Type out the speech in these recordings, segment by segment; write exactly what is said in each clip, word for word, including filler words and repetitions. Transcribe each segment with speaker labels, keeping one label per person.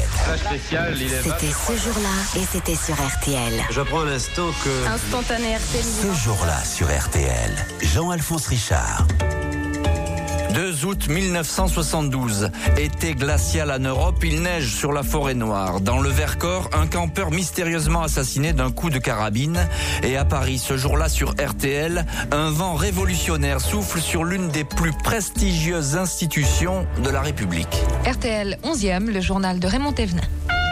Speaker 1: Flash spécial, il est
Speaker 2: C'était ce jour-là et c'était sur R T L.
Speaker 3: J'apprends à l'instant que...
Speaker 4: Instantané R T L.
Speaker 5: Ce jour-là sur R T L, Jean-Alphonse Richard.
Speaker 6: deux août mille neuf cent soixante-douze, été glacial en Europe, il neige sur la forêt noire. Dans le Vercors, un campeur mystérieusement assassiné d'un coup de carabine. Et à Paris, ce jour-là sur R T L, un vent révolutionnaire souffle sur l'une des plus prestigieuses institutions de la République.
Speaker 7: R T L onzième, le journal de Raymond Thévenin.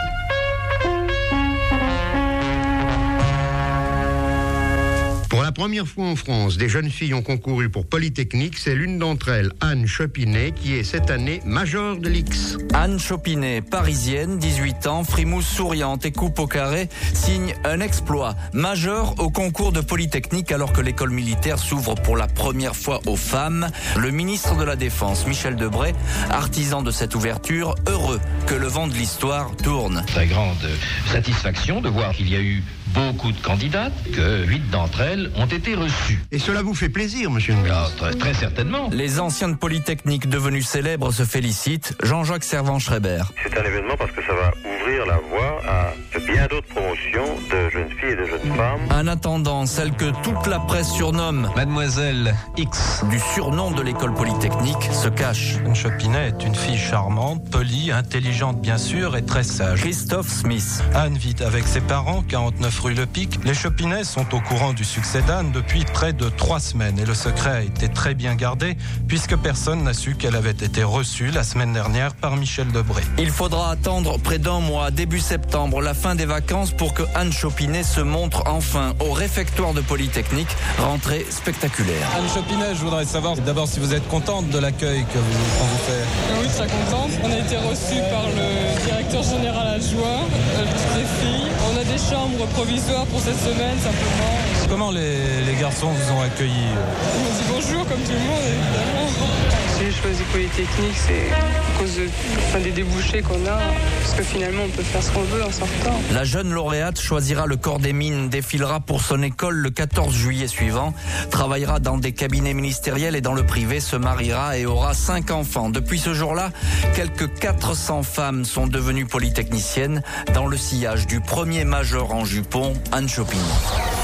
Speaker 8: Pour la première fois en France, des jeunes filles ont concouru pour Polytechnique. C'est l'une d'entre elles, Anne Chopinet, qui est cette année majeure de l'I X.
Speaker 6: Anne Chopinet, parisienne, dix-huit ans, frimousse souriante et coupe au carré, signe un exploit majeur au concours de Polytechnique alors que l'école militaire s'ouvre pour la première fois aux femmes. Le ministre de la Défense, Michel Debré, artisan de cette ouverture, heureux que le vent de l'histoire tourne.
Speaker 9: Très grande satisfaction de voir qu'il y a eu beaucoup de candidates, que huit d'entre elles ont été reçues.
Speaker 8: Et cela vous fait plaisir, monsieur le ministre?
Speaker 9: Ah, très, très certainement.
Speaker 6: Les anciens de Polytechnique devenus célèbres se félicitent. Jean-Jacques Servan-Schreiber.
Speaker 10: C'est un événement parce que ça va ouvrir la voie à bien d'autres promotions de jeunes filles et de jeunes femmes.
Speaker 6: En attendant, celle que toute la presse surnomme
Speaker 11: Mademoiselle X,
Speaker 6: du surnom de l'école Polytechnique, se cache.
Speaker 12: Anne Chopinet est une fille charmante, polie, intelligente bien sûr et très sage.
Speaker 6: Christophe Smith.
Speaker 12: Anne vit avec ses parents, quarante-neuf rue Le Pic. Les Chopinet sont au courant du succès d'Anne depuis près de trois semaines et le secret a été très bien gardé puisque personne n'a su qu'elle avait été reçue la semaine dernière par Michel Debré.
Speaker 6: Il faudra attendre près d'un mois, début septembre, la fin des vacances pour que Anne Chopinet se montre enfin au réfectoire de Polytechnique. Rentrée spectaculaire.
Speaker 12: Anne Chopinet, je voudrais savoir d'abord si vous êtes contente de l'accueil que vous, qu'on vous fait.
Speaker 13: Oui, très contente. On a été reçus par le directeur général adjoint, euh, toutes les filles. On a des chambres provisoires pour cette semaine simplement.
Speaker 12: Comment les, les garçons vous ont accueillis?
Speaker 13: Ils m'ont dit bonjour comme tout le monde évidemment. Si j'ai choisi Polytechnique, c'est à cause de, enfin, des débouchés qu'on a, parce que finalement on peut faire ce qu'on veut en sortant.
Speaker 6: La jeune lauréate choisira le corps des mines, défilera pour son école le quatorze juillet suivant, travaillera dans des cabinets ministériels et dans le privé, se mariera et aura cinq enfants. Depuis ce jour-là, quelques quatre cents femmes sont devenues polytechniciennes dans le sillage du premier major en jupon, Anne Chopinet.